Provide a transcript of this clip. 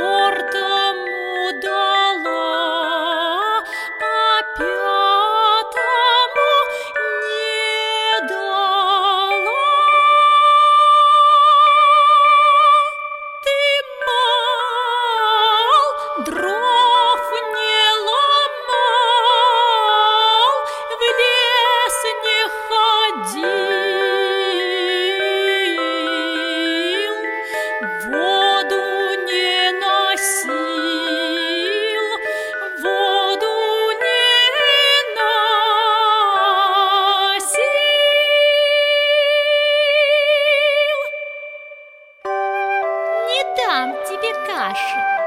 четвертому дала, а пятому не дала. Ты мал, дров не ломал, в лес не ходил, воду не носил, воду не носил. Не дам тебе каши.